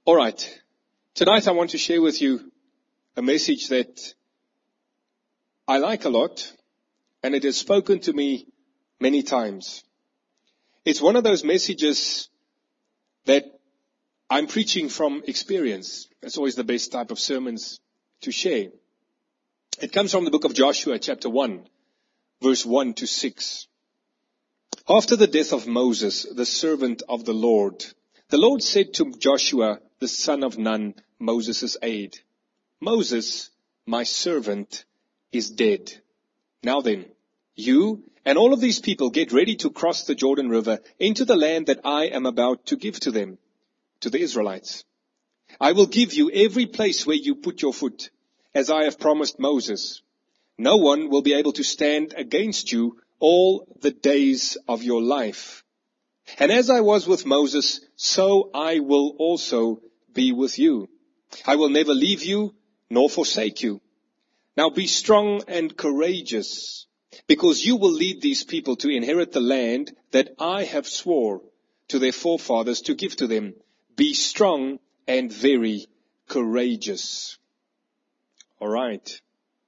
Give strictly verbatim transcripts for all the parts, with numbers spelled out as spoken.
All right. Tonight I want to share with you a message that I like a lot, and it has spoken to me many times. It's one of those messages that I'm preaching from experience. That's always the best type of sermons to share. It comes from the book of Joshua, chapter one, verse one to six. After the death of Moses, the servant of the Lord, the Lord said to Joshua, the son of Nun, Moses' aide, Moses, my servant, is dead. Now then, you and all of these people get ready to cross the Jordan River into the land that I am about to give to them, to the Israelites. I will give you every place where you put your foot, as I have promised Moses. No one will be able to stand against you all the days of your life. And as I was with Moses, so I will also be with you. I will never leave you nor forsake you. Now be strong and courageous, because you will lead these people to inherit the land that I have swore to their forefathers to give to them. Be strong and very courageous. All right.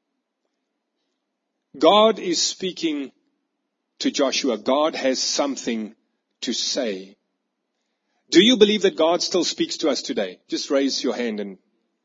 God is speaking to Joshua. God has something to say. Do you believe that God still speaks to us today? Just raise your hand. And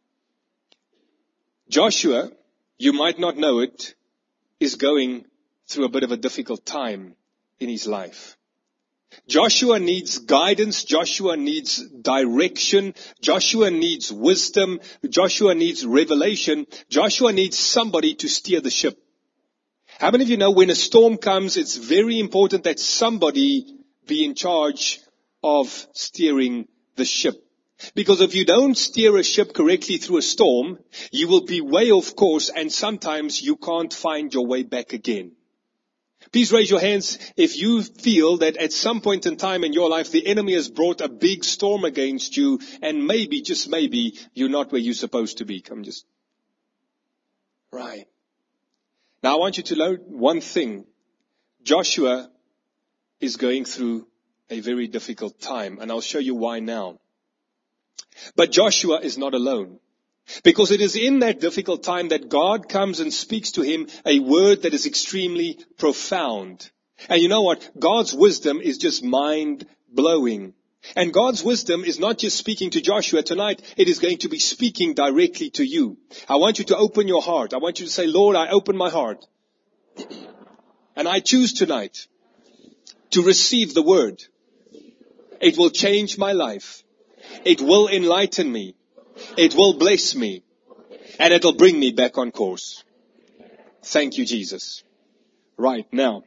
Joshua, you might not know it, is going through a bit of a difficult time in his life. Joshua needs guidance. Joshua needs direction. Joshua needs wisdom. Joshua needs revelation. Joshua needs somebody to steer the ship. How many of you know when a storm comes, it's very important that somebody be in charge of steering the ship? Because if you don't steer a ship correctly through a storm, you will be way off course, and sometimes you can't find your way back again. Please raise your hands if you feel that at some point in time in your life, the enemy has brought a big storm against you, and maybe, just maybe, you're not where you're supposed to be. Come just. Right. Now I want you to know one thing. Joshua is going through a very difficult time, and I'll show you why now. But Joshua is not alone, because it is in that difficult time that God comes and speaks to him a word that is extremely profound. And you know what? God's wisdom is just mind-blowing. And God's wisdom is not just speaking to Joshua tonight, it is going to be speaking directly to you. I want you to open your heart. I want you to say, Lord, I open my heart. And I choose tonight to receive the word. It will change my life. It will enlighten me. It will bless me. And it'll bring me back on course. Thank you, Jesus. Right now,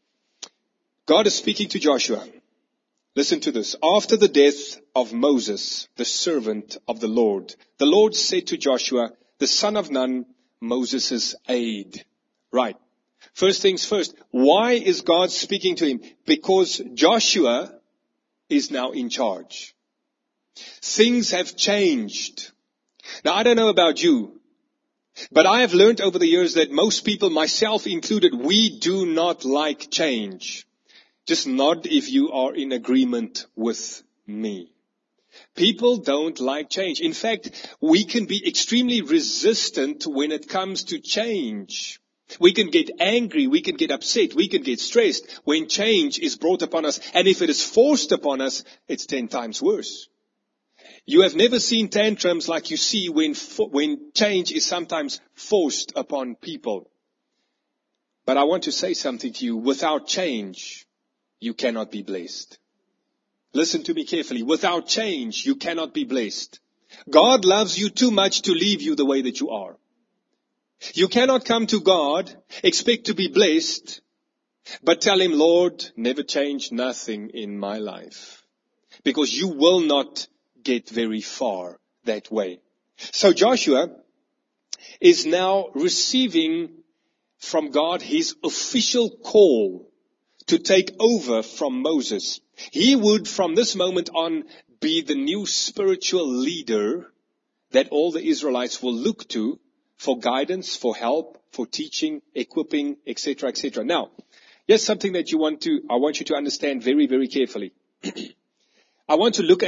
God is speaking to Joshua. Listen to this. After the death of Moses, the servant of the Lord, the Lord said to Joshua, the son of Nun, Moses' aide. Right. First things first. Why is God speaking to him? Because Joshua is now in charge. Things have changed. Now, I don't know about you, but I have learned over the years that most people, myself included, we do not like change. Just nod if you are in agreement with me. People don't like change. In fact, we can be extremely resistant when it comes to change. We can get angry, we can get upset, we can get stressed when change is brought upon us. And if it is forced upon us, it's ten times worse. You have never seen tantrums like you see when when change is sometimes forced upon people. But I want to say something to you. Without change, you cannot be blessed. Listen to me carefully. Without change, you cannot be blessed. God loves you too much to leave you the way that you are. You cannot come to God, expect to be blessed, but tell him, Lord, never change nothing in my life. Because you will not get very far that way. So Joshua is now receiving from God his official call to take over from Moses. He would from this moment on be the new spiritual leader that all the Israelites will look to for guidance, for help, for teaching, equipping, et cetera, et cetera. Now, here's something that you want to, I want you to understand very, very carefully. I want to look at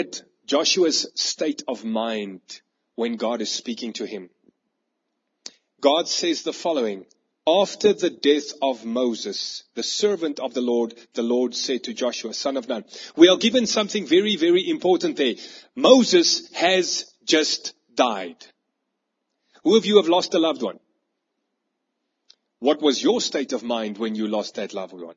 Joshua's state of mind when God is speaking to him. God says the following: after the death of Moses, the servant of the Lord, the Lord said to Joshua, son of Nun. We are given something very, very important there. Moses has just died. Who of you have lost a loved one? What was your state of mind when you lost that loved one?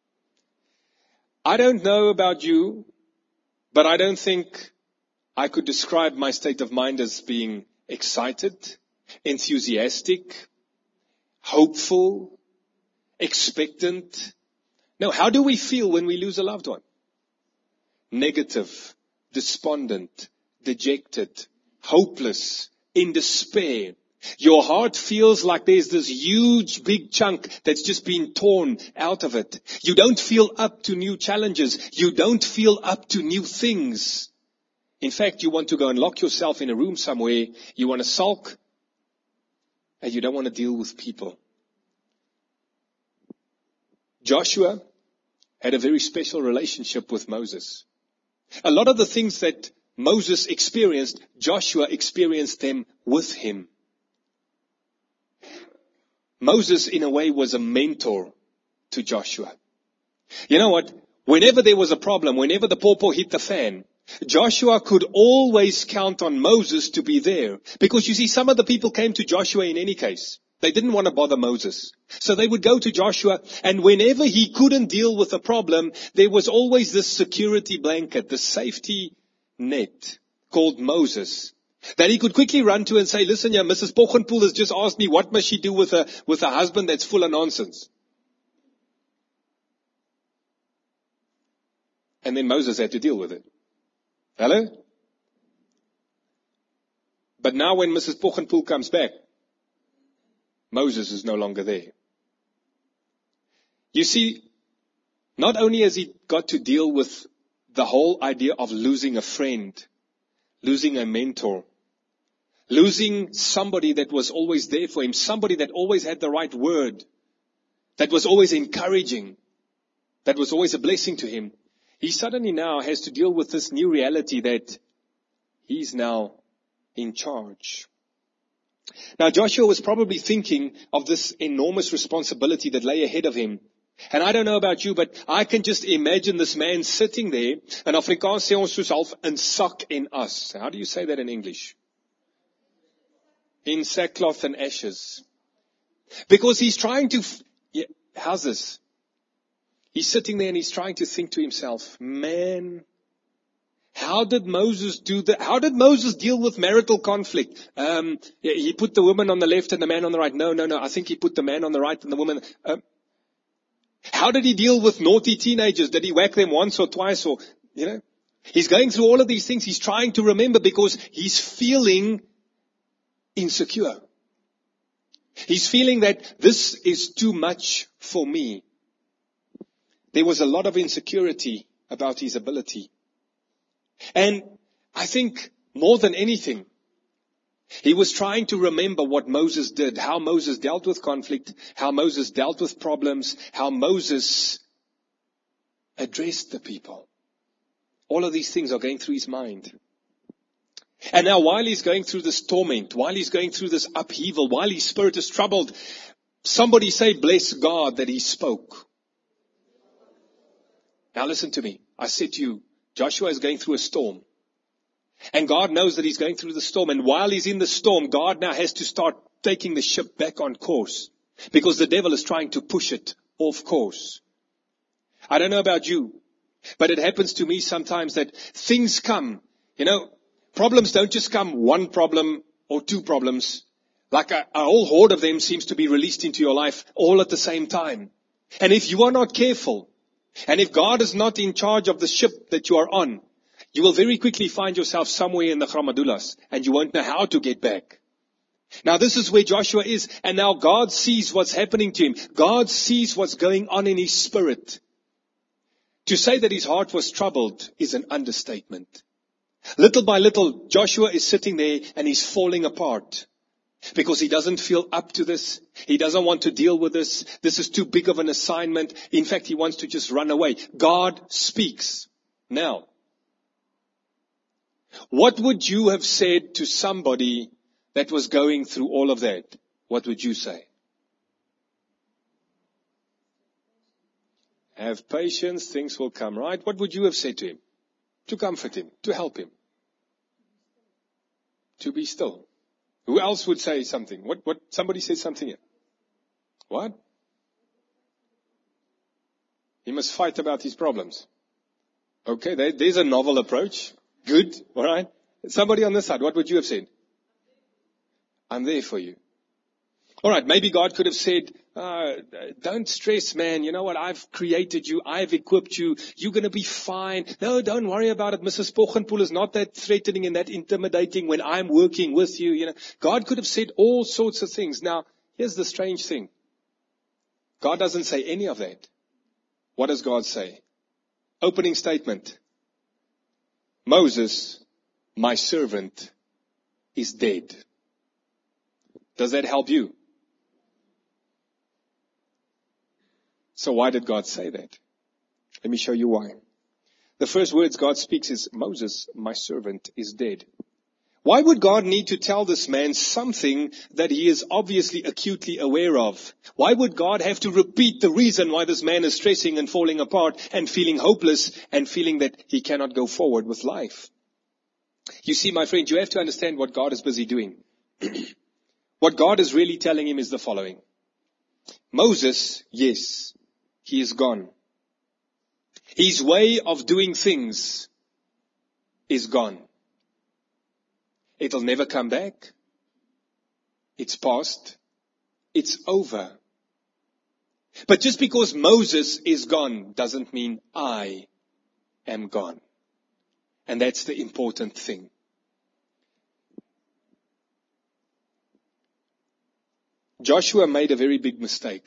I don't know about you, but I don't think I could describe my state of mind as being excited, enthusiastic, hopeful, expectant. No, how do we feel when we lose a loved one? Negative, despondent, dejected, hopeless, in despair. Your heart feels like there's this huge big chunk that's just been torn out of it. You don't feel up to new challenges. You don't feel up to new things. In fact, you want to go and lock yourself in a room somewhere. You want to sulk. And you don't want to deal with people. Joshua had a very special relationship with Moses. A lot of the things that Moses experienced, Joshua experienced them with him. Moses, in a way, was a mentor to Joshua. You know what? Whenever there was a problem, whenever the pawpaw hit the fan, Joshua could always count on Moses to be there. Because you see, some of the people came to Joshua in any case. They didn't want to bother Moses. So they would go to Joshua, and whenever he couldn't deal with a problem, there was always this security blanket, the safety net called Moses, that he could quickly run to and say, listen, yeah, Missus Pochenpoel has just asked me, what must she do with a, with a husband that's full of nonsense? And then Moses had to deal with it. Hello? But now when Missus Pochenpoel comes back, Moses is no longer there. You see, not only has he got to deal with the whole idea of losing a friend, losing a mentor, losing somebody that was always there for him, somebody that always had the right word, that was always encouraging, that was always a blessing to him. He suddenly now has to deal with this new reality that he's now in charge. Now Joshua was probably thinking of this enormous responsibility that lay ahead of him. And I don't know about you, but I can just imagine this man sitting there, in Afrikaans sê ons soos half in sak en as. How do you say that in English? In sackcloth and ashes. Because he's trying to, yeah, how's this? He's sitting there and he's trying to think to himself, man, how did Moses do that? How did Moses deal with marital conflict? Um, yeah, he put the woman on the left and the man on the right. No, no, no. I think he put the man on the right and the woman. Um, how did he deal with naughty teenagers? Did he whack them once or twice or, you know? He's going through all of these things. He's trying to remember because he's feeling insecure. He's feeling that this is too much for me. There was a lot of insecurity about his ability. And I think more than anything, he was trying to remember what Moses did, how Moses dealt with conflict, how Moses dealt with problems, how Moses addressed the people. All of these things are going through his mind. And now while he's going through this torment, while he's going through this upheaval, while his spirit is troubled, somebody say, bless God that he spoke. Now listen to me. I said to you, Joshua is going through a storm. And God knows that he's going through the storm. And while he's in the storm, God now has to start taking the ship back on course. Because the devil is trying to push it off course. I don't know about you, but it happens to me sometimes that things come. You know, problems don't just come one problem or two problems. Like a, a whole horde of them seems to be released into your life all at the same time. And if you are not careful, and if God is not in charge of the ship that you are on, you will very quickly find yourself somewhere in the Gramadulas and you won't know how to get back. Now this is where Joshua is, and now God sees what's happening to him. God sees what's going on in his spirit. To say that his heart was troubled is an understatement. Little by little, Joshua is sitting there and he's falling apart. Because he doesn't feel up to this. He doesn't want to deal with this. This is too big of an assignment. In fact, he wants to just run away. God speaks. Now, What would you have said to somebody that was going through all of that? What would you say? Have patience, things will come, right? What would you have said to him? To comfort him, to help him. To be still. Who else would say something? What, what, somebody said something here. What? He must fight about his problems. Okay, there, there's a novel approach. Good, alright. Somebody on this side, what would you have said? I'm there for you. Alright, maybe God could have said, uh, don't stress, man. You know what? I've created you. I've equipped you. You're going to be fine. No, don't worry about it. Missus Pochenpoel is not that threatening and that intimidating when I'm working with you. You know, God could have said all sorts of things. Now, here's the strange thing. God doesn't say any of that. What does God say? Opening statement. Moses, my servant, is dead. Does that help you? So why did God say that? Let me show you why. The first words God speaks is, Moses, my servant, is dead. Why would God need to tell this man something that he is obviously acutely aware of? Why would God have to repeat the reason why this man is stressing and falling apart and feeling hopeless and feeling that he cannot go forward with life? You see, my friend, you have to understand what God is busy doing. What God is really telling him is the following. Moses, yes, he is gone. His way of doing things is gone. It'll never come back. It's past. It's over. But just because Moses is gone doesn't mean I am gone. And that's the important thing. Joshua made a very big mistake.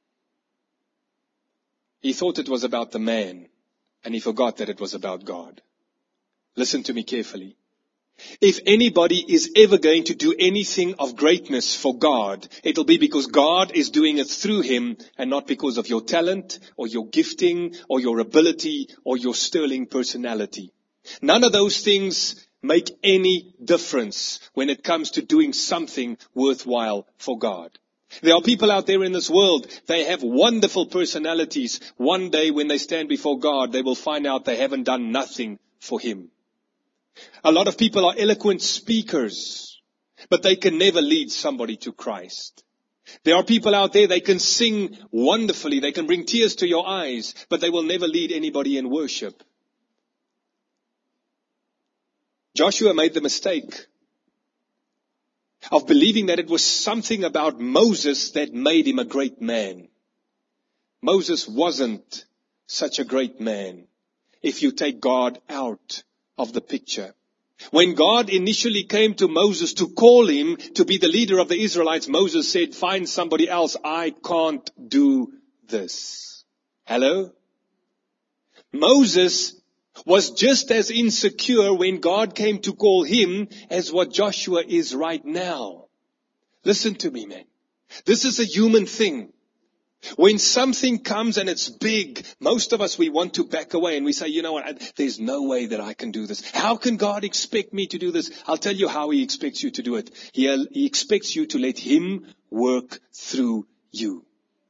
He thought it was about the man, and he forgot that it was about God. Listen to me carefully. If anybody is ever going to do anything of greatness for God, it'll be because God is doing it through him and not because of your talent or your gifting or your ability or your sterling personality. None of those things make any difference when it comes to doing something worthwhile for God. There are people out there in this world, they have wonderful personalities. One day when they stand before God, they will find out they haven't done nothing for him. A lot of people are eloquent speakers, but they can never lead somebody to Christ. There are people out there, they can sing wonderfully, they can bring tears to your eyes, but they will never lead anybody in worship. Joshua made the mistake of believing that it was something about Moses that made him a great man. Moses wasn't such a great man if you take God out of the picture. When God initially came to Moses to call him to be the leader of the Israelites, Moses said, find somebody else. I can't do this. Hello? Moses was just as insecure when God came to call him as what Joshua is right now. Listen to me, man. This is a human thing. When something comes and it's big, most of us, we want to back away and we say, you know what, there's no way that I can do this. How can God expect me to do this? I'll tell you how he expects you to do it. He, he expects you to let him work through you.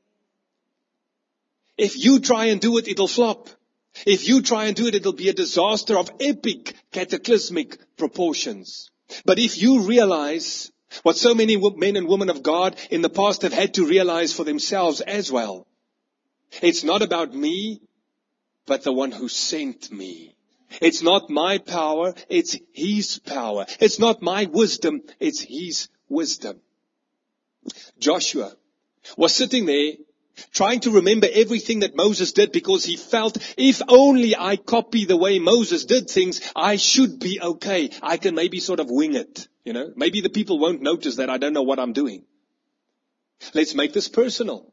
If you try and do it, it'll flop. If you try and do it, it'll be a disaster of epic, cataclysmic proportions. But if you realize what so many men and women of God in the past have had to realize for themselves as well, it's not about me, but the one who sent me. It's not my power, it's his power. It's not my wisdom, it's his wisdom. Joshua was sitting there trying to remember everything that Moses did because he felt, if only I copy the way Moses did things, I should be okay. I can maybe sort of wing it, you know. Maybe the people won't notice that I don't know what I'm doing. Let's make this personal.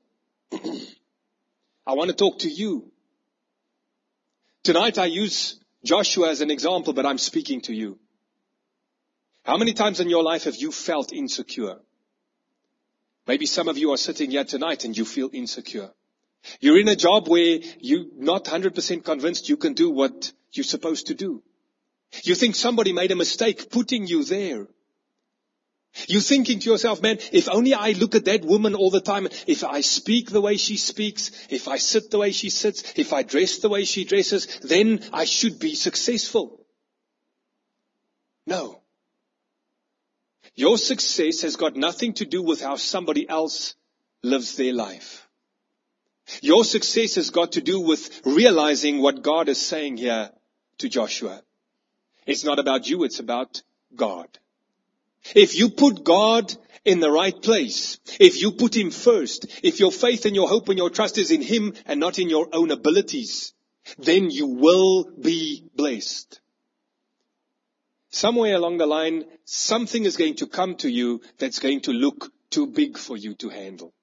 I want to talk to you. Tonight I use Joshua as an example, but I'm speaking to you. How many times in your life have you felt insecure? Maybe some of you are sitting here tonight and you feel insecure. You're in a job where you're not one hundred percent convinced you can do what you're supposed to do. You think somebody made a mistake putting you there. You're thinking to yourself, man, if only I look at that woman all the time, if I speak the way she speaks, if I sit the way she sits, if I dress the way she dresses, then I should be successful. No. Your success has got nothing to do with how somebody else lives their life. Your success has got to do with realizing what God is saying here to Joshua. It's not about you, it's about God. If you put God in the right place, if you put Him first, if your faith and your hope and your trust is in Him and not in your own abilities, then you will be blessed. Somewhere along the line, something is going to come to you that's going to look too big for you to handle.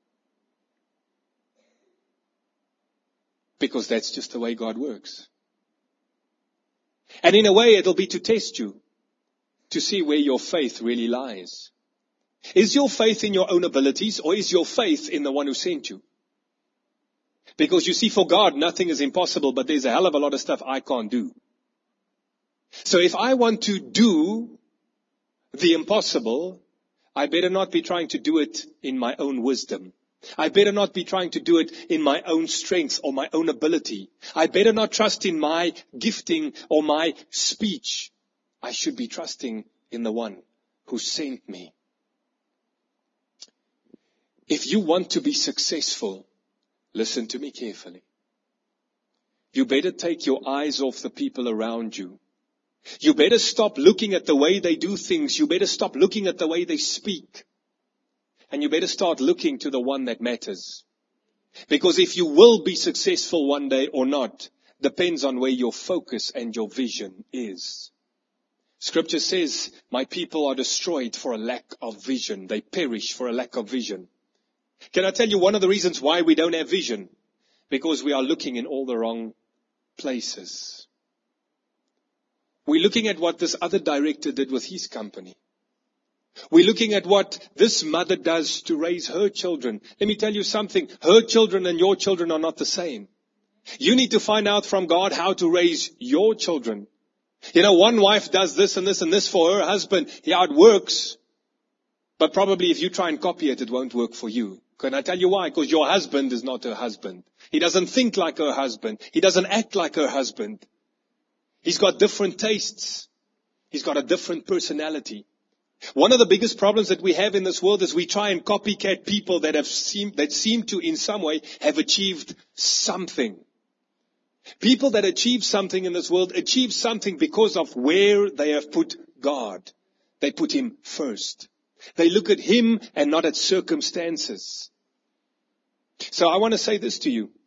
Because that's just the way God works. And in a way, it'll be to test you, to see where your faith really lies. Is your faith in your own abilities, or is your faith in the one who sent you? Because you see, for God, nothing is impossible, but there's a hell of a lot of stuff I can't do. So if I want to do the impossible, I better not be trying to do it in my own wisdom. I better not be trying to do it in my own strength or my own ability. I better not trust in my gifting or my speech. I should be trusting in the one who sent me. If you want to be successful, listen to me carefully. You better take your eyes off the people around you. You better stop looking at the way they do things. You better stop looking at the way they speak. And you better start looking to the one that matters. Because if you will be successful one day or not, depends on where your focus and your vision is. Scripture says, my people are destroyed for a lack of vision. They perish for a lack of vision. Can I tell you one of the reasons why we don't have vision? Because we are looking in all the wrong places. We're looking at what this other director did with his company. We're looking at what this mother does to raise her children. Let me tell you something. Her children and your children are not the same. You need to find out from God how to raise your children. You know, one wife does this and this and this for her husband. Yeah, it works. But probably if you try and copy it, it won't work for you. Can I tell you why? Because your husband is not her husband. He doesn't think like her husband. He doesn't act like her husband. He's got different tastes. He's got a different personality. One of the biggest problems that we have in this world is we try and copycat people that have seem, that seem to in some way have achieved something. People that achieve something in this world achieve something because of where they have put God. They put Him first. They look at Him and not at circumstances. So I want to say this to you.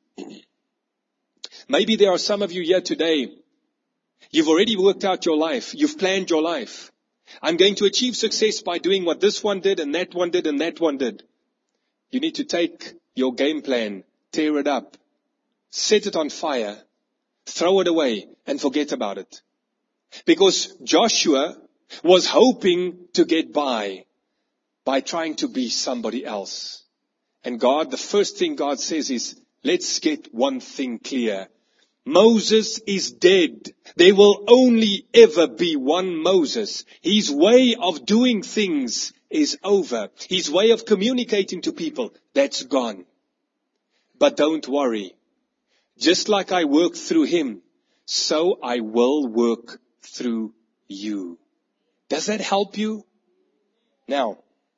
Maybe there are some of you here today. You've already worked out your life. You've planned your life. I'm going to achieve success by doing what this one did and that one did and that one did. You need to take your game plan, tear it up, set it on fire, throw it away and forget about it. Because Joshua was hoping to get by by trying to be somebody else. And God, the first thing God says is, let's get one thing clear. Moses is dead. There will only ever be one Moses. His way of doing things is over. His way of communicating to people, that's gone. But don't worry. Just like I worked through him, so I will work through you. Does that help you? Now,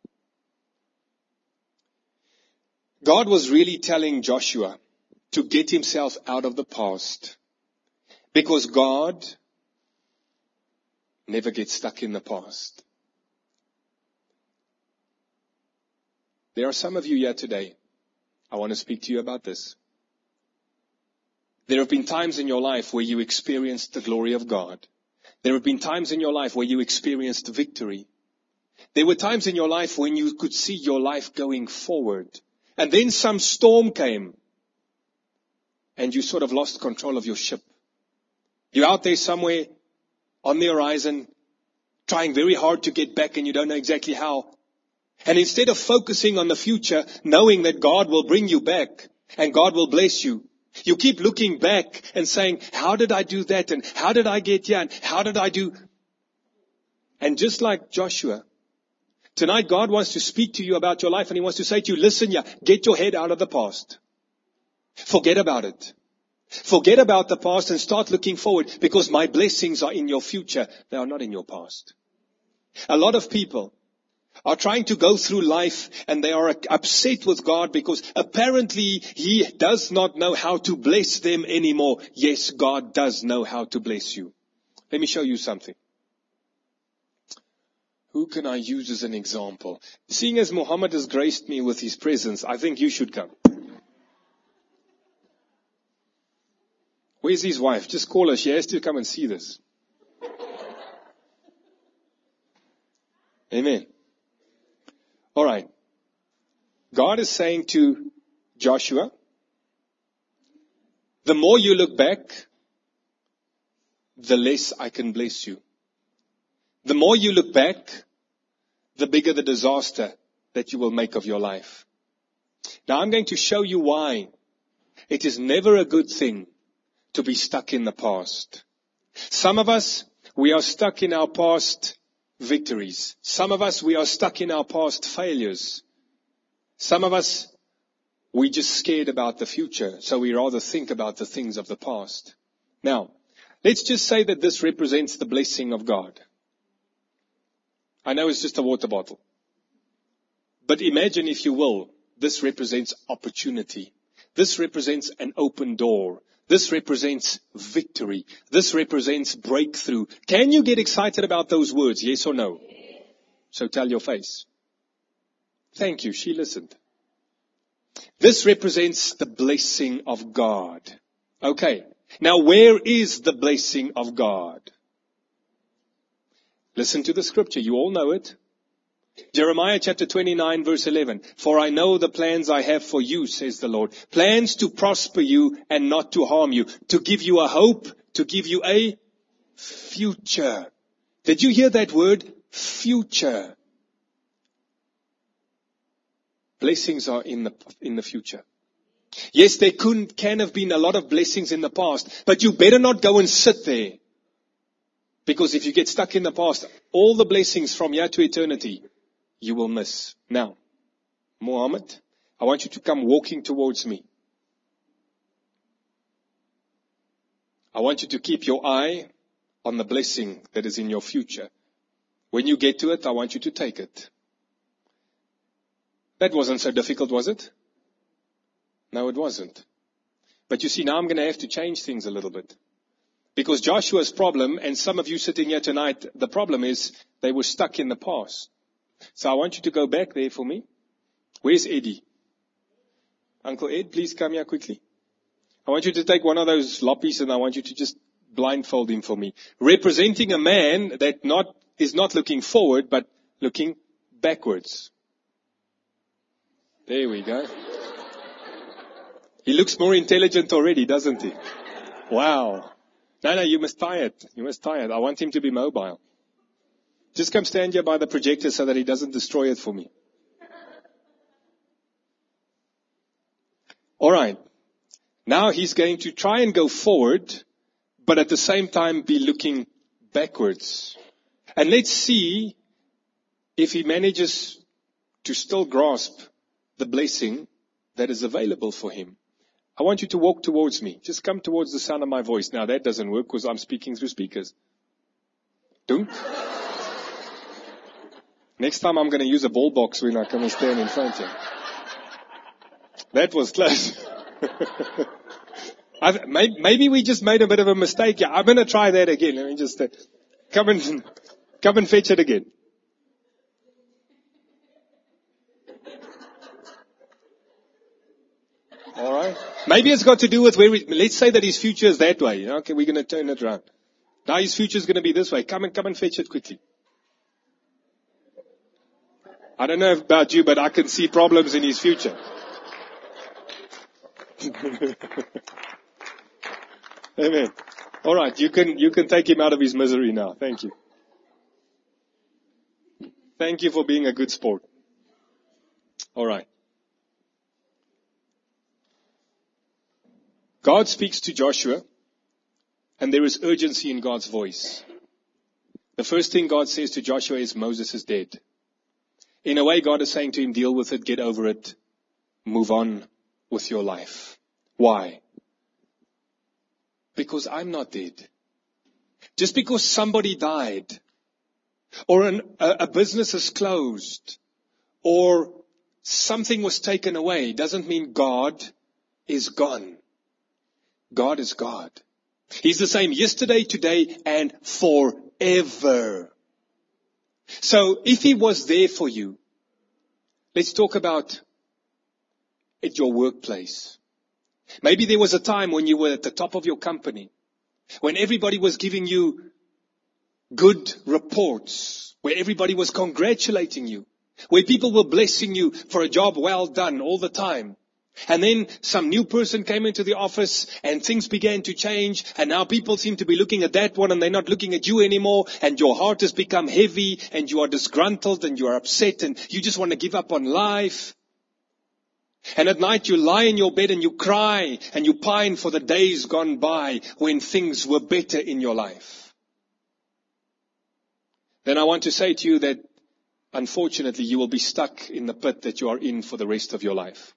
God was really telling Joshua to get himself out of the past. Because God never gets stuck in the past. There are some of you here today. I want to speak to you about this. There have been times in your life where you experienced the glory of God. There have been times in your life where you experienced victory. There were times in your life when you could see your life going forward. And then some storm came. And you sort of lost control of your ship. You're out there somewhere on the horizon, trying very hard to get back and you don't know exactly how. And instead of focusing on the future, knowing that God will bring you back and God will bless you, You keep looking back and saying, how did I do that? And how did I get here? And how did I do? And just like Joshua, tonight God wants to speak to you about your life, and He wants to say to you, listen, yeah, get your head out of the past. Forget about it. Forget about the past and start looking forward, because my blessings are in your future. They are not in your past. A lot of people are trying to go through life and they are upset with God because apparently He does not know how to bless them anymore. Yes, God does know how to bless you. Let me show you something. Who can I use as an example? Seeing as Muhammad has graced me with his presence, I think you should come. Where's his wife? Just call her. She has to come and see this. Amen. All right. God is saying to Joshua, the more you look back, the less I can bless you. The more you look back, the bigger the disaster that you will make of your life. Now I'm going to show you why it is never a good thing to be stuck in the past. Some of us, we are stuck in our past victories. Some of us, we are stuck in our past failures. Some of us, we're just scared about the future, so we rather think about the things of the past. Now, let's just say that this represents the blessing of God. I know it's just a water bottle. But imagine, if you will, this represents opportunity. This represents an open door. This represents victory. This represents breakthrough. Can you get excited about those words? Yes or no? So tell your face. Thank you. She listened. This represents the blessing of God. Okay. Now, where is the blessing of God? Listen to the scripture. You all know it. Jeremiah chapter twenty-nine verse eleven. For I know the plans I have for you, says the Lord. Plans to prosper you and not to harm you. To give you a hope, to give you a future. Did you hear that word? Future. Blessings are in the, in the future. Yes, there can, can have been a lot of blessings in the past, but you better not go and sit there. Because if you get stuck in the past, all the blessings from here to eternity, you will miss. Now, Muhammad, I want you to come walking towards me. I want you to keep your eye on the blessing that is in your future. When you get to it, I want you to take it. That wasn't so difficult, was it? No, it wasn't. But you see, now I'm going to have to change things a little bit. Because Joshua's problem, and some of you sitting here tonight, the problem is they were stuck in the past. So I want you to go back there for me. Where's Eddie? Uncle Ed, please come here quickly. I want you to take one of those loppies and I want you to just blindfold him for me. Representing a man that not is not looking forward, but looking backwards. There we go. He looks more intelligent already, doesn't he? Wow. No, no, you must tie it. You must tie it. I want him to be mobile. Just come stand here by the projector so that he doesn't destroy it for me. All right. Now he's going to try and go forward, but at the same time be looking backwards. And let's see if he manages to still grasp the blessing that is available for him. I want you to walk towards me. Just come towards the sound of my voice. Now that doesn't work because I'm speaking through speakers. Don't. Next time I'm going to use a ball box when I come and stand in front of you. That was close. I've, maybe, maybe we just made a bit of a mistake. Yeah, I'm going to try that again. Let me just uh, come and come and fetch it again. All right. Maybe it's got to do with where we, let's say that his future is that way. Okay, we're going to turn it around. Now his future is going to be this way. Come and come and fetch it quickly. I don't know about you, but I can see problems in his future. Amen. All right, you can you can take him out of his misery now. Thank you. Thank you for being a good sport. All right. God speaks to Joshua, and there is urgency in God's voice. The first thing God says to Joshua is, Moses is dead. In a way, God is saying to him, deal with it, get over it, move on with your life. Why? Because I'm not dead. Just because somebody died, or an, a, a business is closed, or something was taken away, doesn't mean God is gone. God is God. He's the same yesterday, today, and forever. So if He was there for you, let's talk about at your workplace. Maybe there was a time when you were at the top of your company, when everybody was giving you good reports, where everybody was congratulating you, where people were blessing you for a job well done all the time. And then some new person came into the office and things began to change, and now people seem to be looking at that one and they're not looking at you anymore, and your heart has become heavy and you are disgruntled and you are upset and you just want to give up on life. And at night you lie in your bed and you cry and you pine for the days gone by when things were better in your life. Then I want to say to you that unfortunately you will be stuck in the pit that you are in for the rest of your life.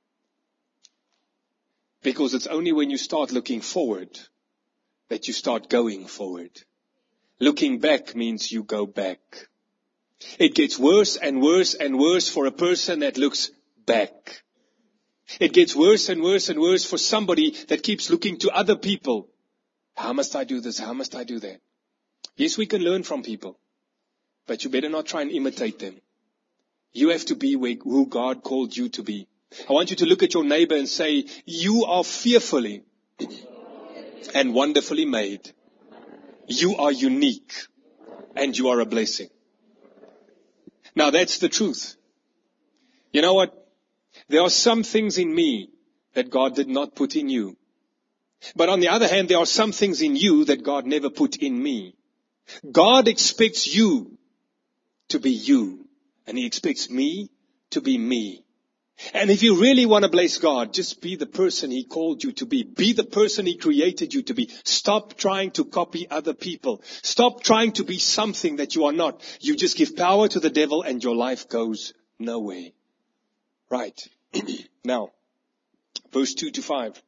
Because it's only when you start looking forward that you start going forward. Looking back means you go back. It gets worse and worse and worse for a person that looks back. It gets worse and worse and worse for somebody that keeps looking to other people. How must I do this? How must I do that? Yes, we can learn from people, but you better not try and imitate them. You have to be where, who God called you to be. I want you to look at your neighbor and say, you are fearfully and wonderfully made. You are unique and you are a blessing. Now that's the truth. You know what? There are some things in me that God did not put in you. But on the other hand, there are some things in you that God never put in me. God expects you to be you, and He expects me to be me. And if you really want to bless God, just be the person He called you to be. Be the person He created you to be. Stop trying to copy other people. Stop trying to be something that you are not. You just give power to the devil and your life goes nowhere. Right. Now, verse two to five.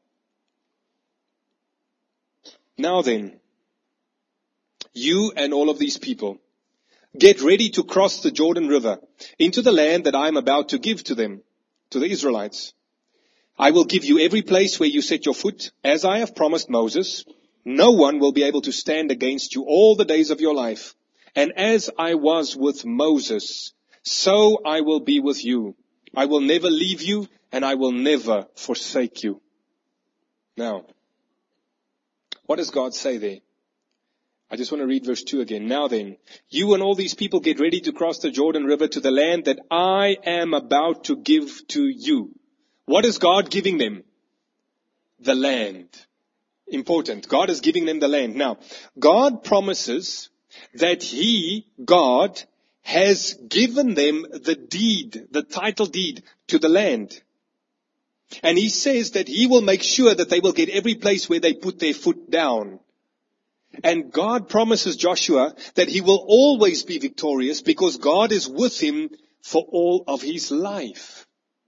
Now then, you and all of these people, get ready to cross the Jordan River into the land that I am about to give to them. To the Israelites. I will give you every place where you set your foot, as I have promised Moses. No one will be able to stand against you all the days of your life. And as I was with Moses, so I will be with you. I will never leave you, and I will never forsake you. Now, what does God say there? I just want to read verse two again. Now then, you and all these people get ready to cross the Jordan River to the land that I am about to give to you. What is God giving them? The land. Important. God is giving them the land. Now, God promises that He, God, has given them the deed, the title deed to the land. And He says that He will make sure that they will get every place where they put their foot down. And God promises Joshua that he will always be victorious because God is with him for all of his life.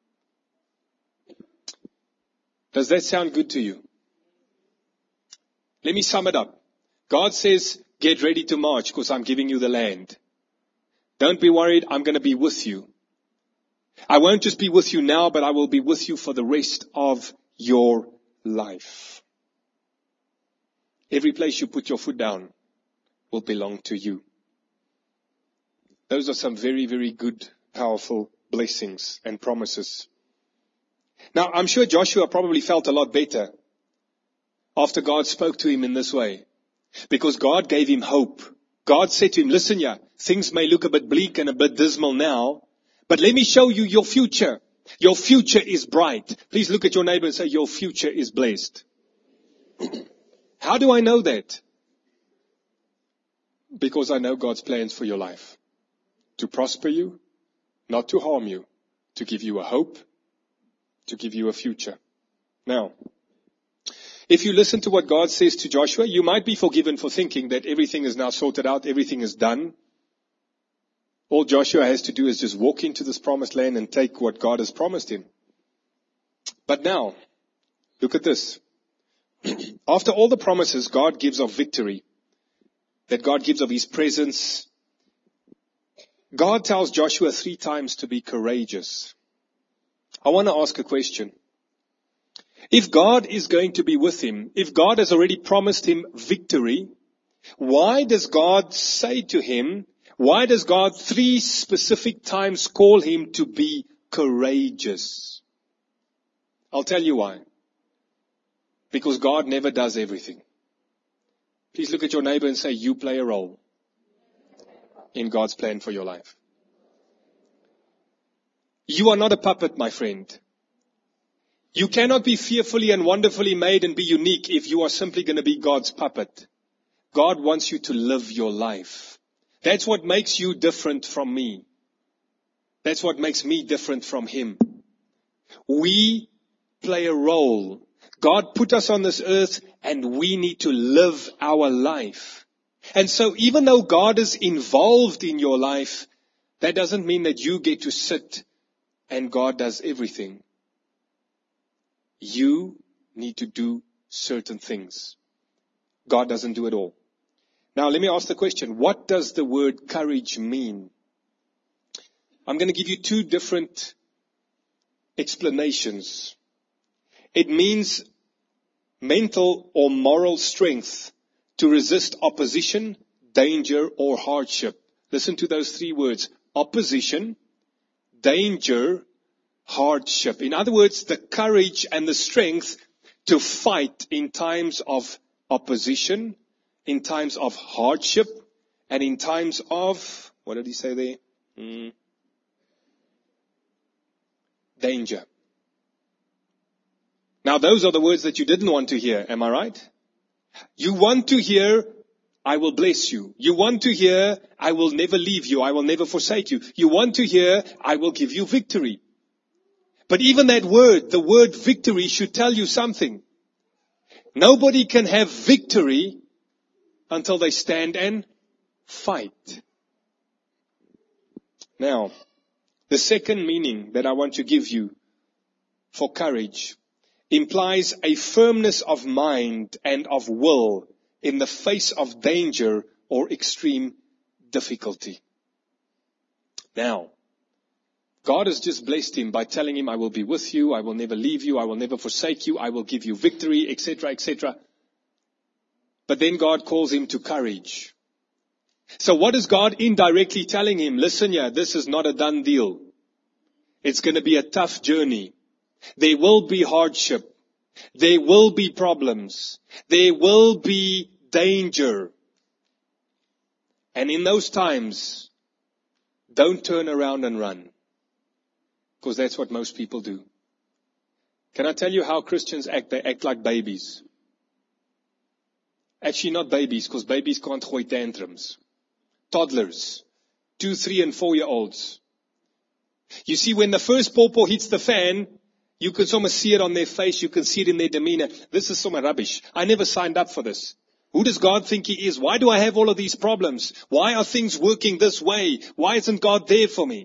Does that sound good to you? Let me sum it up. God says, get ready to march because I'm giving you the land. Don't be worried, I'm going to be with you. I won't just be with you now, but I will be with you for the rest of your life. Every place you put your foot down will belong to you. Those are some very, very good, powerful blessings and promises. Now, I'm sure Joshua probably felt a lot better after God spoke to him in this way, because God gave him hope. God said to him, listen, yeah, things may look a bit bleak and a bit dismal now, but let me show you your future. Your future is bright. Please look at your neighbor and say, your future is blessed. How do I know that? Because I know God's plans for your life. To prosper you, not to harm you, to give you a hope, to give you a future. Now, If you listen to what God says to Joshua, you might be forgiven for thinking that everything is now sorted out, everything is done. All Joshua has to do is just walk into this promised land and take what God has promised him. But now, look at this. After all the promises God gives of victory, that God gives of his presence, God tells Joshua three times to be courageous. I want to ask a question. If God is going to be with him, if God has already promised him victory, why does God say to him, why does God three specific times call him to be courageous? I'll tell you why. Because God never does everything. Please look at your neighbor and say, you play a role in God's plan for your life. You are not a puppet, my friend. You cannot be fearfully and wonderfully made and be unique if you are simply going to be God's puppet. God wants you to live your life. That's what makes you different from me. That's what makes me different from him. We play a role. God put us on this earth and we need to live our life. And so even though God is involved in your life, that doesn't mean that you get to sit and God does everything. You need to do certain things. God doesn't do it all. Now let me ask the question, what does the word courage mean? I'm going to give you two different explanations. It means mental or moral strength to resist opposition, danger, or hardship. Listen to those three words. Opposition, danger, hardship. In other words, the courage and the strength to fight in times of opposition, in times of hardship, and in times of, what did he say there? Hmm. Danger. Now those are the words that you didn't want to hear, am I right? You want to hear, I will bless you. You want to hear, I will never leave you, I will never forsake you. You want to hear, I will give you victory. But even that word, the word victory, should tell you something. Nobody can have victory until they stand and fight. Now, the second meaning that I want to give you for courage implies a firmness of mind and of will in the face of danger or extreme difficulty. Now, God has just blessed him by telling him, I will be with you, I will never leave you, I will never forsake you, I will give you victory, et cetera, et cetera. But then God calls him to courage. So what is God indirectly telling him? Listen here, this is not a done deal. It's going to be a tough journey. There will be hardship. There will be problems. There will be danger. And in those times, don't turn around and run. Because that's what most people do. Can I tell you how Christians act? They act like babies. Actually not babies, because babies can't gooi tantrums. Toddlers. Two, three, and four year olds. You see, when the first pawpaw hits the fan, you can almost see it on their face. You can see it in their demeanor. This is some rubbish. I never signed up for this. Who does God think he is? Why do I have all of these problems? Why are things working this way? Why isn't God there for me?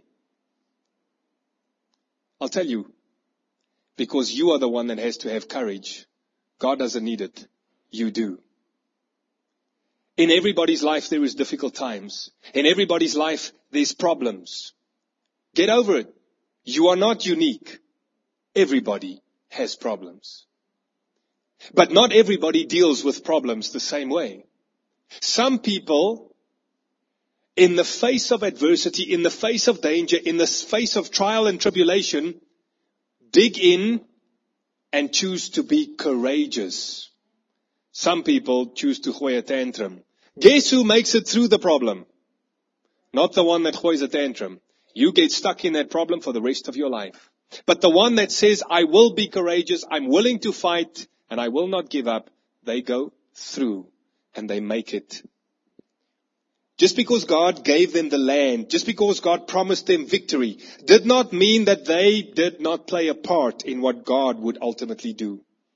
I'll tell you. Because you are the one that has to have courage. God doesn't need it. You do. In everybody's life there is difficult times. In everybody's life there's problems. Get over it. You are not unique. Everybody has problems. But not everybody deals with problems the same way. Some people, in the face of adversity, in the face of danger, in the face of trial and tribulation, dig in and choose to be courageous. Some people choose to gooi a tantrum. Guess who makes it through the problem? Not the one that goois a tantrum. You get stuck in that problem for the rest of your life. But the one that says, I will be courageous, I'm willing to fight, and I will not give up, they go through and they make it. Just because God gave them the land, just because God promised them victory, did not mean that they did not play a part in what God would ultimately do.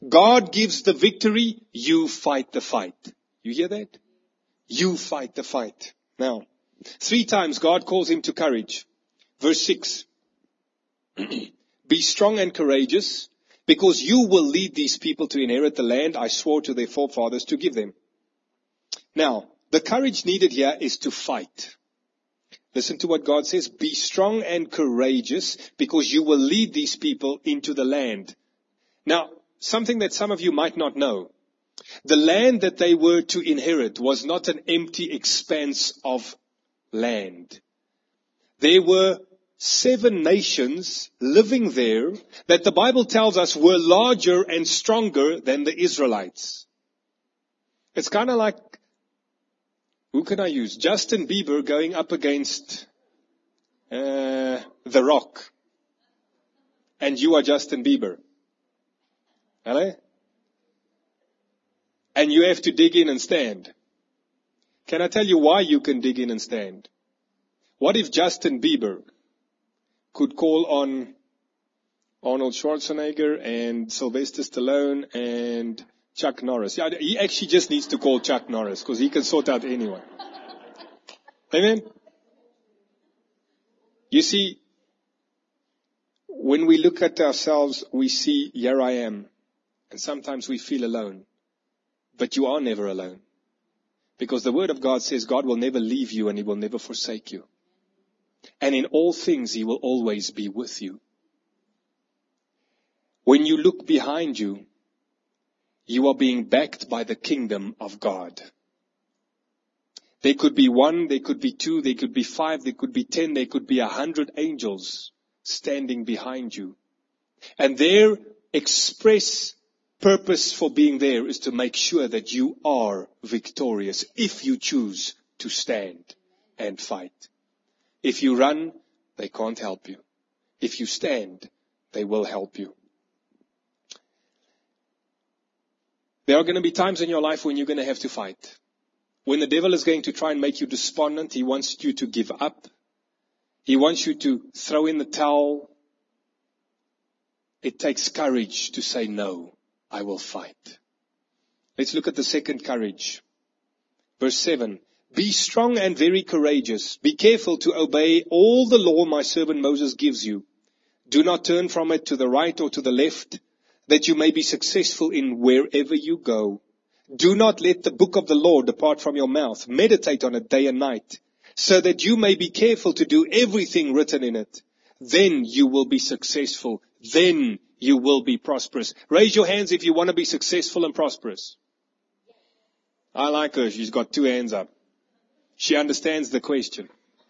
God gives the victory, you fight the fight. You hear that? You fight the fight. Now, three times God calls him to courage. Verse six. Be strong and courageous, because you will lead these people to inherit the land I swore to their forefathers to give them. Now, the courage needed here is to fight. Listen to what God says. Be strong and courageous, because you will lead these people into the land. Now, something that some of you might not know. The land that they were to inherit was not an empty expanse of land. There were seven nations living there that the Bible tells us were larger and stronger than the Israelites. It's kind of like, who can I use? Justin Bieber going up against uh, The Rock. And you are Justin Bieber. Hello? And you have to dig in and stand. Can I tell you why you can dig in and stand? What if Justin Bieber could call on Arnold Schwarzenegger and Sylvester Stallone and Chuck Norris? Yeah, he actually just needs to call Chuck Norris because he can sort out anyone. Amen? You see, when we look at ourselves, we see, here I am. And sometimes we feel alone. But you are never alone. Because the Word of God says God will never leave you and He will never forsake you. And in all things He will always be with you. When you look behind you, you are being backed by the kingdom of God. There could be one, there could be two, there could be five, there could be ten, there could be a hundred angels standing behind you. And their express purpose for being there is to make sure that you are victorious if you choose to stand and fight. If you run, they can't help you. If you stand, they will help you. There are going to be times in your life when you're going to have to fight. When the devil is going to try and make you despondent, he wants you to give up. He wants you to throw in the towel. It takes courage to say, no, I will fight. Let's look at the second courage. Verse seven. Be strong and very courageous. Be careful to obey all the law my servant Moses gives you. Do not turn from it to the right or to the left, that you may be successful in wherever you go. Do not let the book of the law depart from your mouth. Meditate on it day and night, so that you may be careful to do everything written in it. Then you will be successful. Then you will be prosperous. Raise your hands if you want to be successful and prosperous. I like her. She's got two hands up. She understands the question.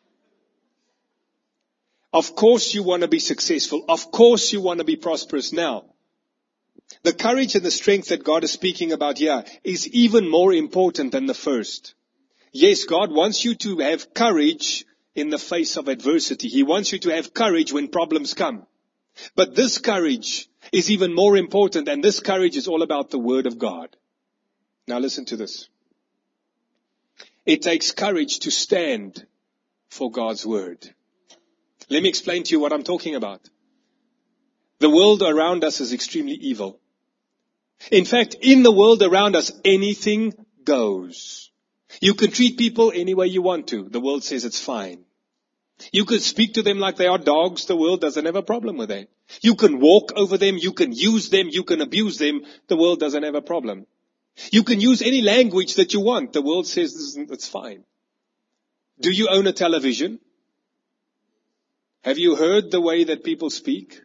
Of course you want to be successful. Of course you want to be prosperous. Now, the courage and the strength that God is speaking about here is even more important than the first. Yes, God wants you to have courage in the face of adversity. He wants you to have courage when problems come. But this courage is even more important, and this courage is all about the Word of God. Now listen to this. It takes courage to stand for God's Word. Let me explain to you what I'm talking about. The world around us is extremely evil. In fact, in the world around us, anything goes. You can treat people any way you want to. The world says it's fine. You can speak to them like they are dogs. The world doesn't have a problem with that. You can walk over them. You can use them. You can abuse them. The world doesn't have a problem. You can use any language that you want. The world says it's fine. Do you own a television? Have you heard the way that people speak?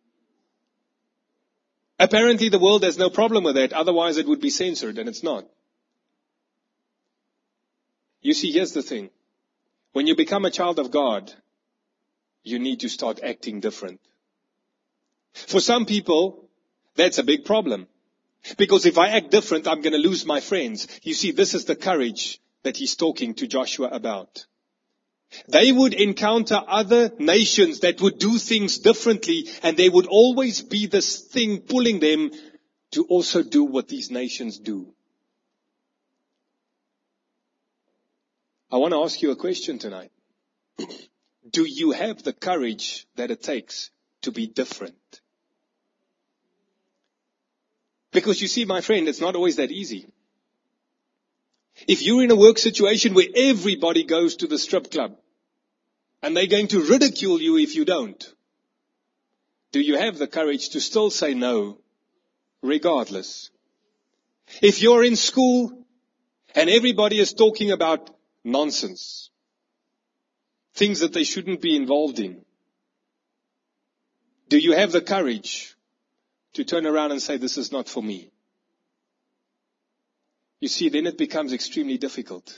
Apparently the world has no problem with that. Otherwise it would be censored, and it's not. You see, here's the thing. When you become a child of God, you need to start acting different. For some people, that's a big problem. Because if I act different, I'm going to lose my friends. You see, this is the courage that he's talking to Joshua about. They would encounter other nations that would do things differently, and there would always be this thing pulling them to also do what these nations do. I want to ask you a question tonight. Do you have the courage that it takes to be different? Because you see, my friend, it's not always that easy. If you're in a work situation where everybody goes to the strip club and they're going to ridicule you if you don't, do you have the courage to still say no, regardless? If you're in school and everybody is talking about nonsense, things that they shouldn't be involved in, do you have the courage to turn around and say, this is not for me? You see, then it becomes extremely difficult.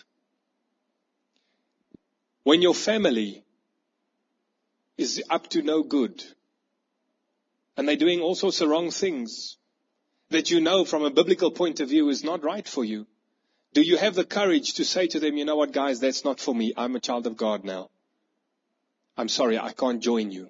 When your family is up to no good, and they're doing all sorts of wrong things that you know from a biblical point of view is not right for you, do you have the courage to say to them, you know what, guys, that's not for me. I'm a child of God now. I'm sorry, I can't join you.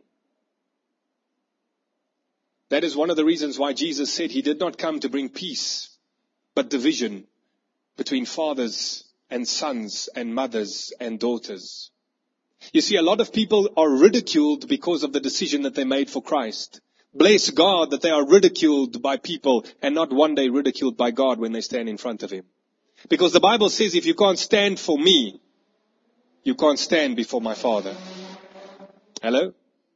That is one of the reasons why Jesus said he did not come to bring peace, but division between fathers and sons and mothers and daughters. You see, a lot of people are ridiculed because of the decision that they made for Christ. Bless God that they are ridiculed by people and not one day ridiculed by God when they stand in front of Him. Because the Bible says if you can't stand for me, you can't stand before my Father. Hello?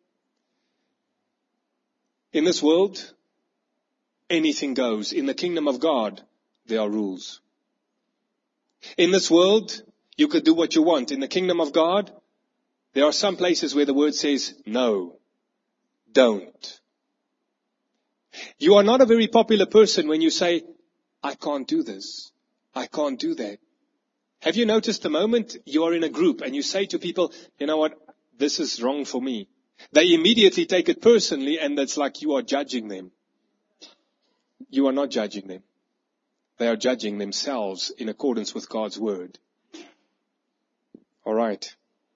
In this world, anything goes. In the kingdom of God, there are rules. In this world, you could do what you want. In the kingdom of God, there are some places where the word says, no, don't. You are not a very popular person when you say, I can't do this. I can't do that. Have you noticed the moment you are in a group and you say to people, you know what, this is wrong for me. They immediately take it personally and it's like you are judging them. You are not judging them. They are judging themselves in accordance with God's word. All right.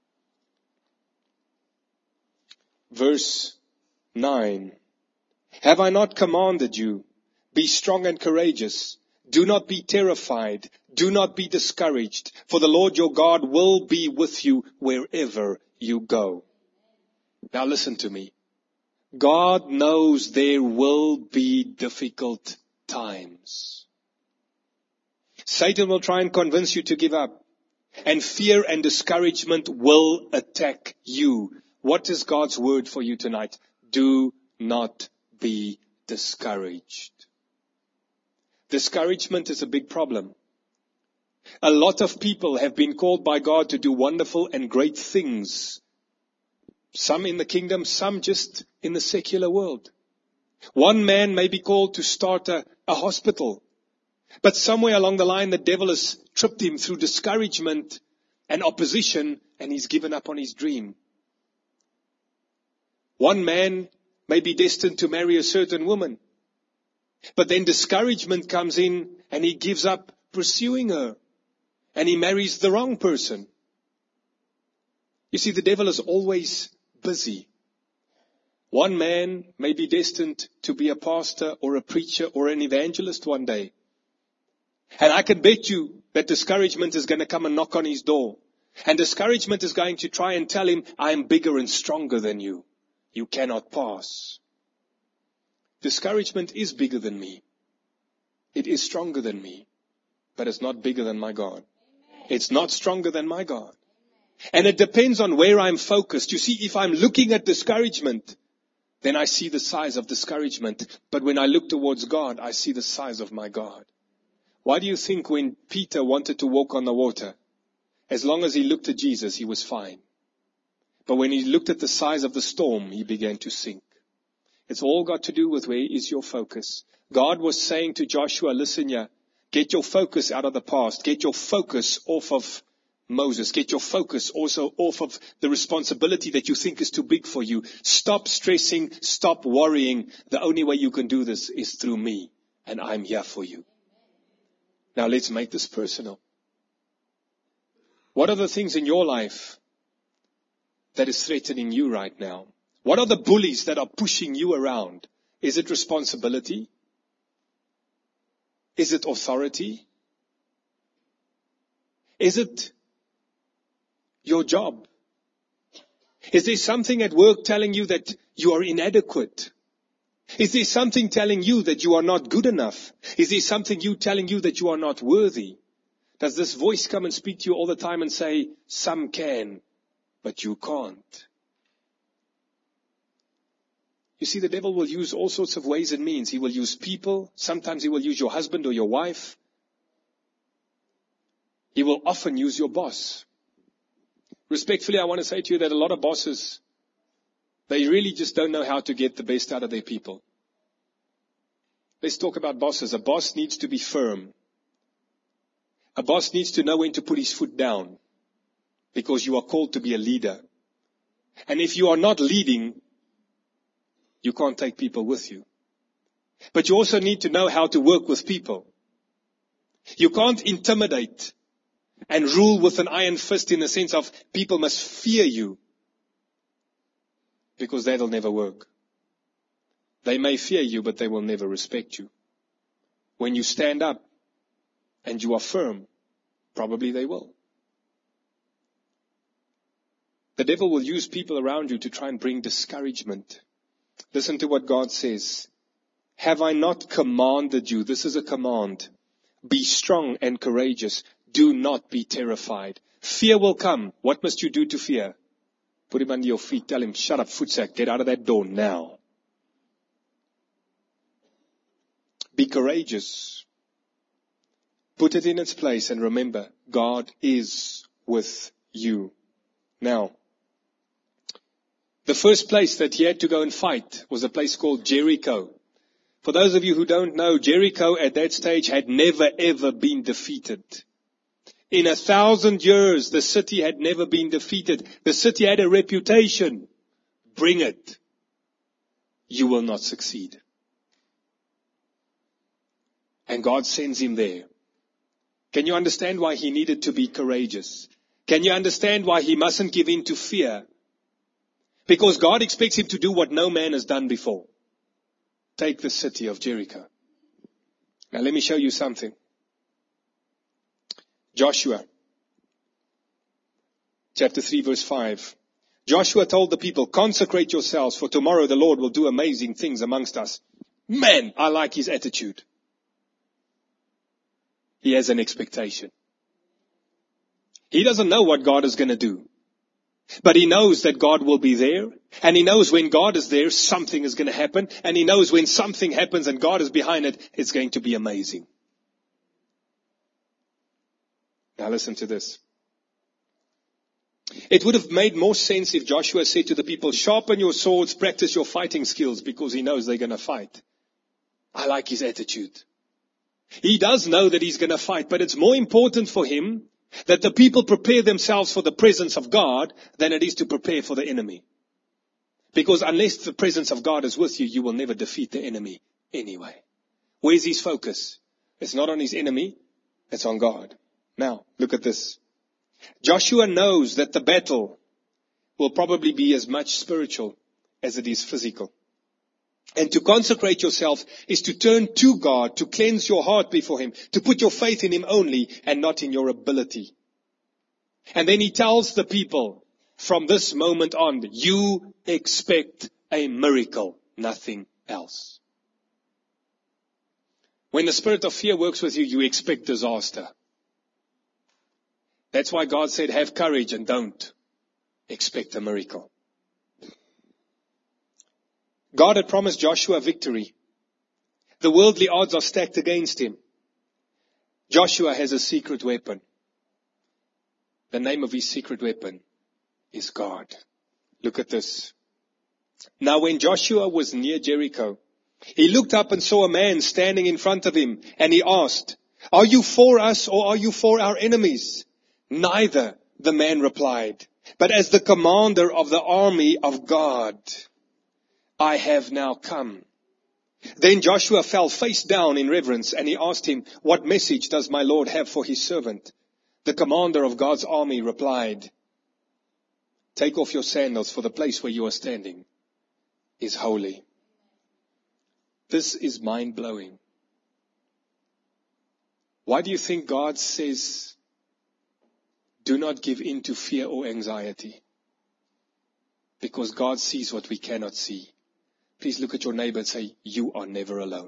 Verse nine. Have I not commanded you? Be strong and courageous. Do not be terrified. Do not be discouraged. For the Lord your God will be with you wherever you go. Now listen to me. God knows there will be difficult times. Satan will try and convince you to give up. And fear and discouragement will attack you. What is God's word for you tonight? Do not be discouraged. Discouragement is a big problem. A lot of people have been called by God to do wonderful and great things. Some in the kingdom, some just in the secular world. One man may be called to start a, a hospital. But somewhere along the line, the devil has tripped him through discouragement and opposition, and he's given up on his dream. One man may be destined to marry a certain woman. But then discouragement comes in, and he gives up pursuing her. And he marries the wrong person. You see, the devil is always busy. One man may be destined to be a pastor or a preacher or an evangelist one day. And I can bet you that discouragement is going to come and knock on his door. And discouragement is going to try and tell him, I am bigger and stronger than you. You cannot pass. Discouragement is bigger than me. It is stronger than me. But it's not bigger than my God. It's not stronger than my God. And it depends on where I'm focused. You see, if I'm looking at discouragement, then I see the size of discouragement. But when I look towards God, I see the size of my God. Why do you think when Peter wanted to walk on the water, as long as he looked at Jesus, he was fine. But when he looked at the size of the storm, he began to sink. It's all got to do with where is your focus. God was saying to Joshua, listen here, get your focus out of the past. Get your focus off of Moses. Get your focus also off of the responsibility that you think is too big for you. Stop stressing. Stop worrying. The only way you can do this is through me. And I'm here for you. Now let's make this personal. What are the things in your life that is threatening you right now? What are the bullies that are pushing you around? Is it responsibility? Is it authority? Is it your job? Is there something at work telling you that you are inadequate? Is there something telling you that you are not good enough? Is there something you telling you that you are not worthy? Does this voice come and speak to you all the time and say, some can, but you can't? You see, the devil will use all sorts of ways and means. He will use people. Sometimes he will use your husband or your wife. He will often use your boss. Respectfully, I want to say to you that a lot of bosses, they really just don't know how to get the best out of their people. Let's talk about bosses. A boss needs to be firm. A boss needs to know when to put his foot down, because you are called to be a leader. And if you are not leading, you can't take people with you. But you also need to know how to work with people. You can't intimidate and rule with an iron fist in the sense of people must fear you, because that'll never work. They may fear you, but they will never respect you. When you stand up and you are firm, probably they will. The devil will use people around you to try and bring discouragement. Listen to what God says. Have I not commanded you? This is a command. Be strong and courageous. Do not be terrified. Fear will come. What must you do to fear? Put him under your feet. Tell him, shut up, footsack. Get out of that door now. Be courageous. Put it in its place and remember, God is with you. Now, the first place that he had to go and fight was a place called Jericho. For those of you who don't know, Jericho at that stage had never ever been defeated. In a thousand years, the city had never been defeated. The city had a reputation. Bring it. You will not succeed. And God sends him there. Can you understand why he needed to be courageous? Can you understand why he mustn't give in to fear? Because God expects him to do what no man has done before. Take the city of Jericho. Now let me show you something. Joshua, chapter three, verse five. Joshua told the people, consecrate yourselves, for tomorrow the Lord will do amazing things amongst us. Man, I like his attitude. He has an expectation. He doesn't know what God is going to do. But he knows that God will be there. And he knows when God is there, something is going to happen. And he knows when something happens and God is behind it, it's going to be amazing. Now listen to this. It would have made more sense if Joshua said to the people, sharpen your swords, practice your fighting skills, because he knows they're going to fight. I like his attitude. He does know that he's going to fight, but it's more important for him that the people prepare themselves for the presence of God than it is to prepare for the enemy. Because unless the presence of God is with you, you will never defeat the enemy anyway. Where's his focus? It's not on his enemy, it's on God. Now, look at this. Joshua knows that the battle will probably be as much spiritual as it is physical. And to consecrate yourself is to turn to God, to cleanse your heart before him, to put your faith in him only and not in your ability. And then he tells the people, from this moment on, you expect a miracle, nothing else. When the spirit of fear works with you, you expect disaster. That's why God said, have courage and don't expect a miracle. God had promised Joshua victory. The worldly odds are stacked against him. Joshua has a secret weapon. The name of his secret weapon is God. Look at this. Now when Joshua was near Jericho, he looked up and saw a man standing in front of him, and he asked, are you for us or are you for our enemies? Neither, the man replied, but as the commander of the army of God, I have now come. Then Joshua fell face down in reverence, and he asked him, what message does my Lord have for his servant? The commander of God's army replied, take off your sandals, for the place where you are standing is holy. This is mind-blowing. Why do you think God says, do not give in to fear or anxiety? Because God sees what we cannot see. Please look at your neighbor and say, you are never alone.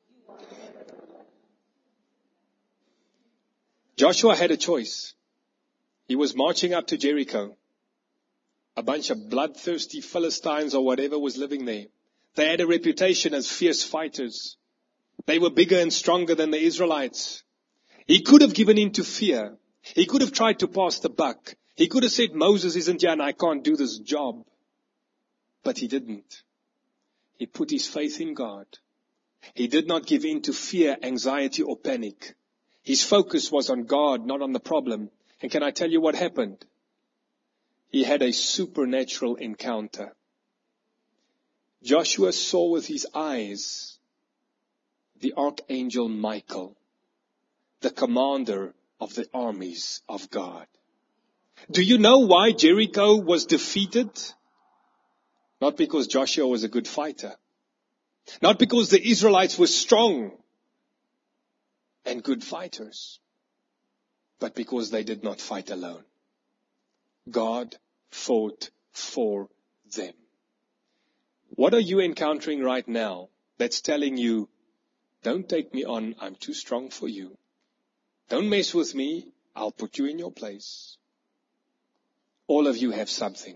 Joshua had a choice. He was marching up to Jericho. A bunch of bloodthirsty Philistines or whatever was living there. They had a reputation as fierce fighters. They were bigger and stronger than the Israelites. He could have given in to fear. He could have tried to pass the buck. He could have said, Moses isn't here and I can't do this job. But he didn't. He put his faith in God. He did not give in to fear, anxiety, or panic. His focus was on God, not on the problem. And can I tell you what happened? He had a supernatural encounter. Joshua saw with his eyes the archangel Michael, the commander of the armies of God. Do you know why Jericho was defeated? Not because Joshua was a good fighter. Not because the Israelites were strong and good fighters. But because they did not fight alone. God fought for them. What are you encountering right now that's telling you, don't take me on, I'm too strong for you. Don't mess with me, I'll put you in your place. All of you have something.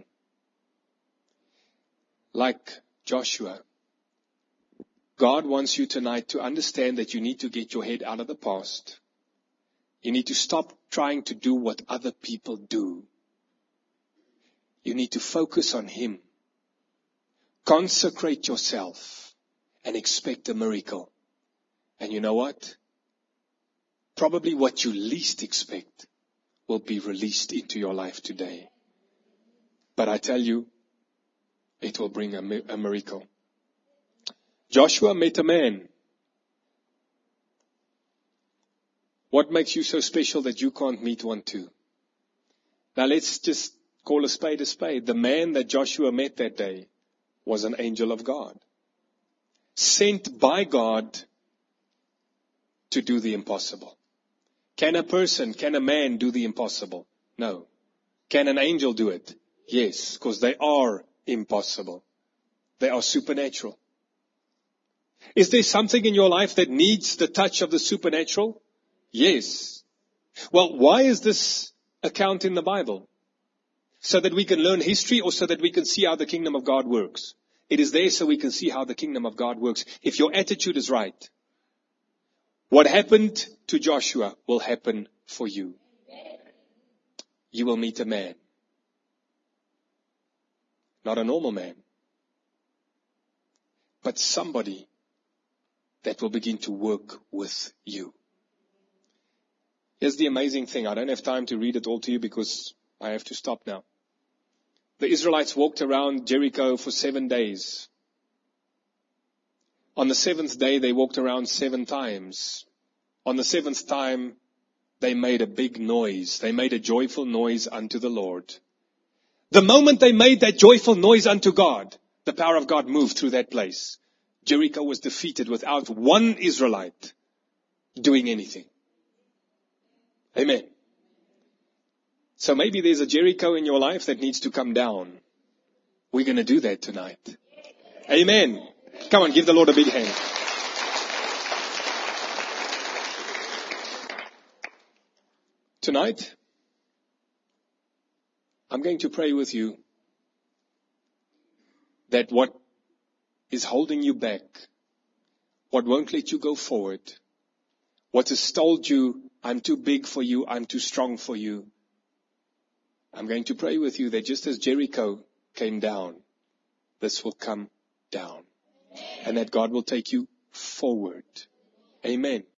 Like Joshua, God wants you tonight to understand that you need to get your head out of the past. You need to stop trying to do what other people do. You need to focus on Him. Consecrate yourself and expect a miracle. And you know what? Probably what you least expect will be released into your life today. But I tell you, it will bring a, a miracle. Joshua met a man. What makes you so special that you can't meet one too? Now let's just call a spade a spade. The man that Joshua met that day was an angel of God. Sent by God to do the impossible. Can a person, can a man do the impossible? No. Can an angel do it? Yes, because they are impossible. They are supernatural. Is there something in your life that needs the touch of the supernatural? Yes. Well, why is this account in the Bible? So that we can learn history or so that we can see how the kingdom of God works? It is there so we can see how the kingdom of God works. If your attitude is right, what happened to Joshua will happen for you. You will meet a man. Not a normal man. But somebody that will begin to work with you. Here's the amazing thing. I don't have time to read it all to you because I have to stop now. The Israelites walked around Jericho for seven days. On the seventh day, they walked around seven times. On the seventh time, they made a big noise. They made a joyful noise unto the Lord. The moment they made that joyful noise unto God, the power of God moved through that place. Jericho was defeated without one Israelite doing anything. Amen. So maybe there's a Jericho in your life that needs to come down. We're going to do that tonight. Amen. Come on, give the Lord a big hand. Tonight, I'm going to pray with you that what is holding you back, what won't let you go forward, what has told you, I'm too big for you, I'm too strong for you. I'm going to pray with you that just as Jericho came down, this will come down. And that God will take you forward. Amen.